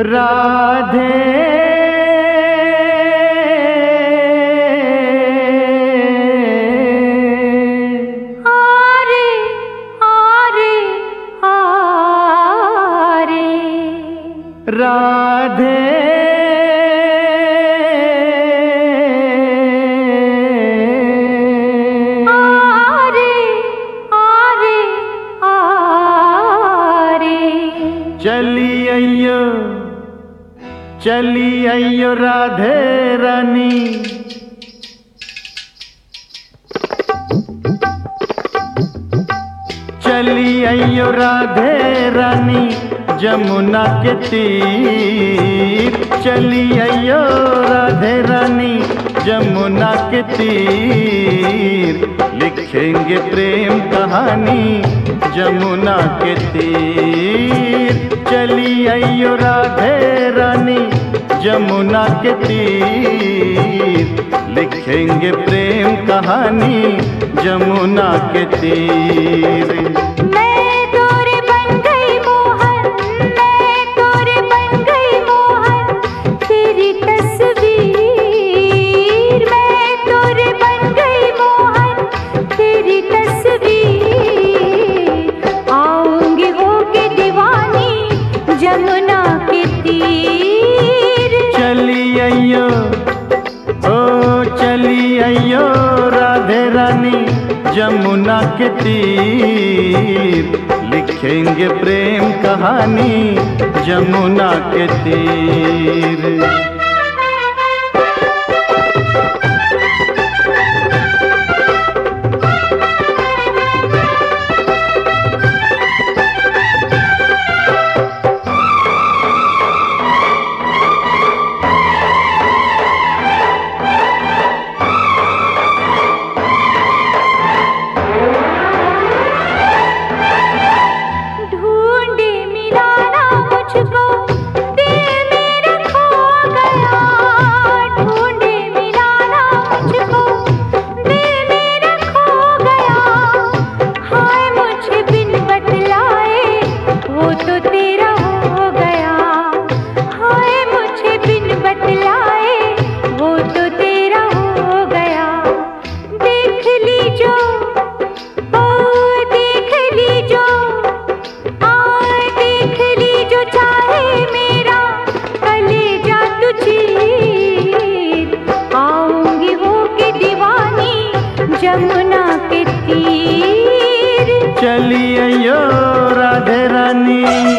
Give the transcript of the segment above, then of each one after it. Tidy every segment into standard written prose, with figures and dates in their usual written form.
राधे आरे आरे आरे राधे आरे आरे आरे चली अयो राधे रानी। चली अयो राधे रानी जमुना के तीर। चली अयो राधे रानी जमुना के तीर। लिखेंगे प्रेम कहानी जमुना के तीर। चली अयो राधे रानी जमुना के तीर। लिखेंगे प्रेम कहानी जमुना के तीर। मैं तोरे बन गई मोहन, मैं तोरे बन गई मोहन, तेरी तस्वीर। मैं तोरे बन गई मोहन, तेरी तस्वीर। आऊंगी होके दीवानी जमुना के तीर। चली अयो ओ चली अयो राधे रानी जमुना के तीर। लिखेंगे प्रेम कहानी जमुना के तीर। जमुना के तीर। चली अयो राधे रानी।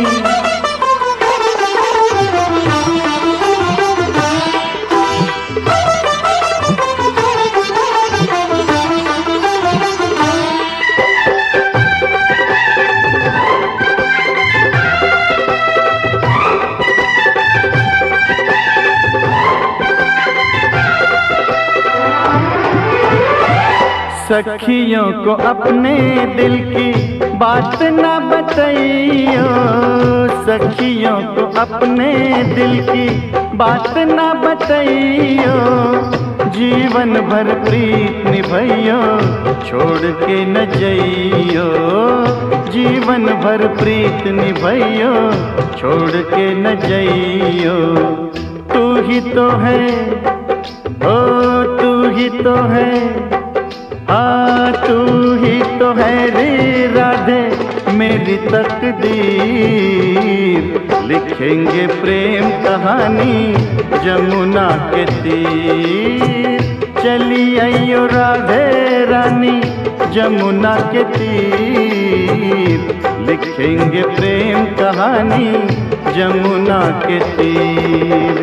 सखियों को अपने दिल की बात ना बताइयो। सखियों को अपने दिल की बात ना बताइयो। जीवन भर प्रीत निभाइयो छोड़ के न जाइयो। जीवन भर प्रीत निभाइयो छोड़ के न जाइयो। तू ही तो है ओ तू ही तो है। हाँ तू ही तो है रे राधे मेरी तकदीर। लिखेंगे प्रेम कहानी जमुना के तीर। चली अयो राधे रानी जमुना के तीर। लिखेंगे प्रेम कहानी जमुना के तीर।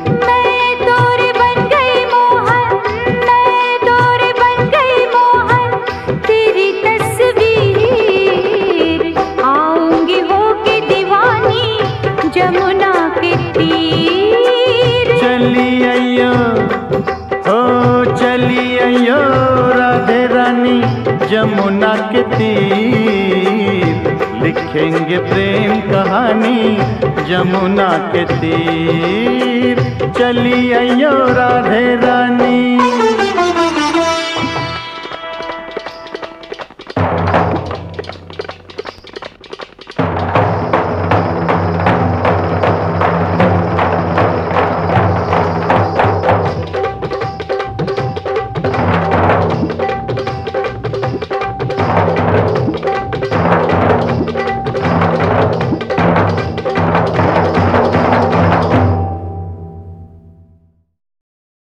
जमुना के तीर। चली अयो हो चली अयो राधे रानी जमुना के तीर। लिखेंगे प्रेम कहानी जमुना के तीर। चली अयो राधे रानी।